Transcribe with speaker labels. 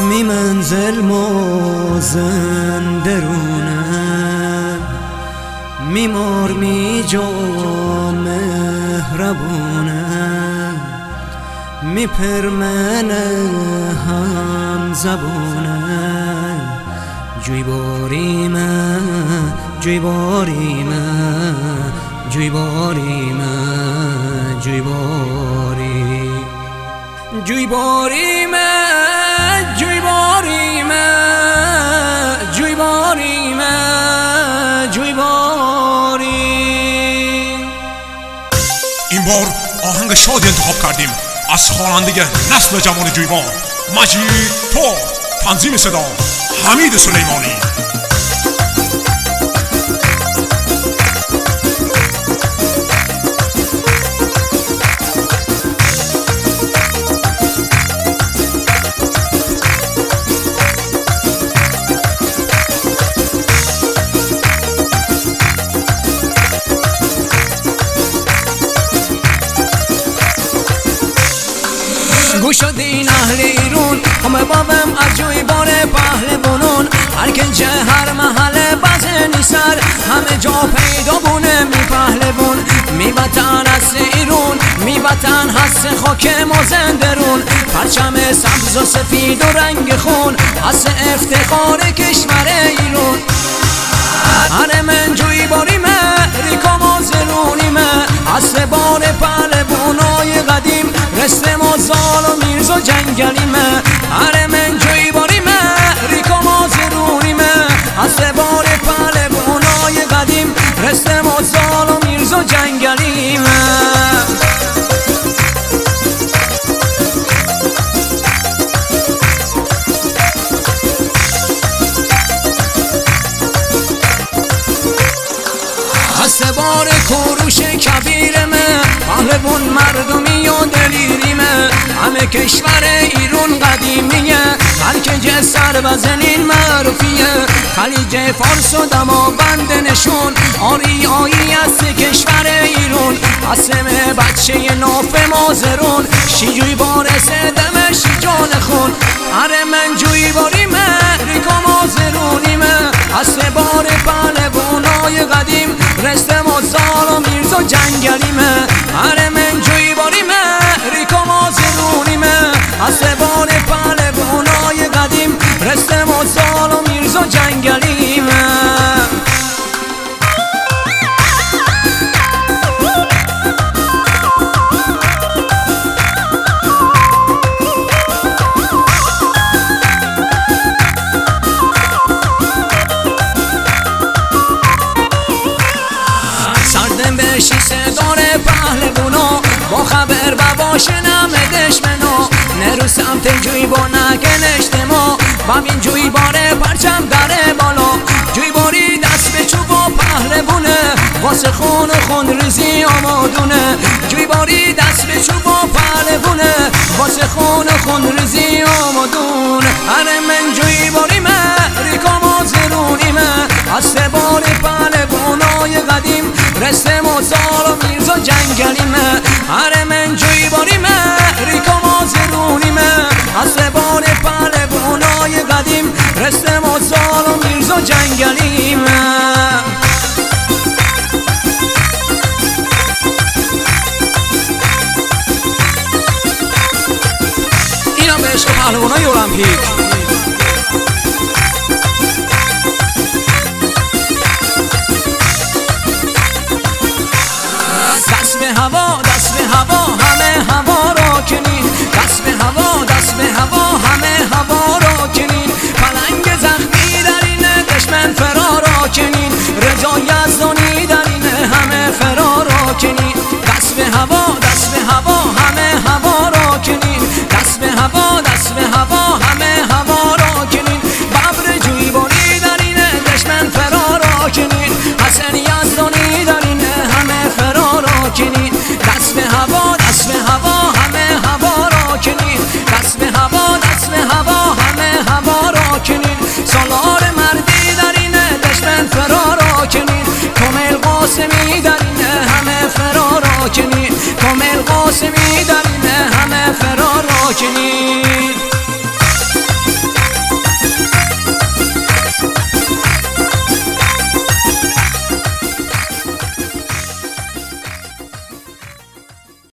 Speaker 1: می منزل مازندرونم، می مار می جا مهربونم، می پرمنه هم زبونم. جوی باری من، جوی باری من، جوی باری من، جوی باری، جوی باری من، جوی باری من، جوی باری من، جوی باری.
Speaker 2: این بار آهنگ شادی انتخاب کردیم از خواننده نسل جوان جویبار مجید تور. تنظیم صدا حمید سلیمانی.
Speaker 1: گوش دین اهل ایرون همه بابم از جویبار پهلوانان. هر کنجه هر محله بزنی سر، همه جا پیدا بونه می پهلوان. می وطن هست ایرون، می وطن هست خاک مازندرون. پرچم سبز و سفید و رنگ خون هست افتخار کشور ایران. هر من جویباری من، ریکا مازرونی من، هست بار پهلوانای قدیم، رست مازال و میرز و جنگلی من. هر من جویباری من، ریکا مازرونی من، هست بار پهلوانای قدیم، رست مازال و میرز و جنگلی من. هست بار کوروش کبیر من، پهلوان مردمی و دلیری من. همه کشور ایران قدیمیه، بلکه جسر بزنین معروفیه. خلیج فارس و دماوند نشون، آریایی است کشور ایران. قسم بچه ناف مازرون، شیجوی بارس دمش جان خون. هر من جویباری من، ریکا مازرونی من، هست بار پهلوانای قدیم، رست مازال و میرز و جنگلی من. هر من جویباری من، ریکا مازرونی من، هست بار پهلوانای قدیم، رست مازال و میرز و جنگلی من. با خبر و باشنم دشمنا، نرو سمت جویبار نکنشت ما. ببین جویباره پرچم داره بالا، جویباری دست به چوب و پهلوونه، واسه خون و خون ریزی آمادونه. جویباری دست به چوب و پهلوونه، واسه خون و خون ریزی آمادونه. هر من جویباری من، ریکا مازرونی من، هست بار پهلوانای قدیم، رست مازال و میرز و جنگلی من. هر من جویباری من، ریکا مازرونی من، هست بار پهلوانای قدیم، رست مازال و میرز و جنگلی من. اینا به عشق پهلوانای المپیک. دست به هوا، دست به هوا،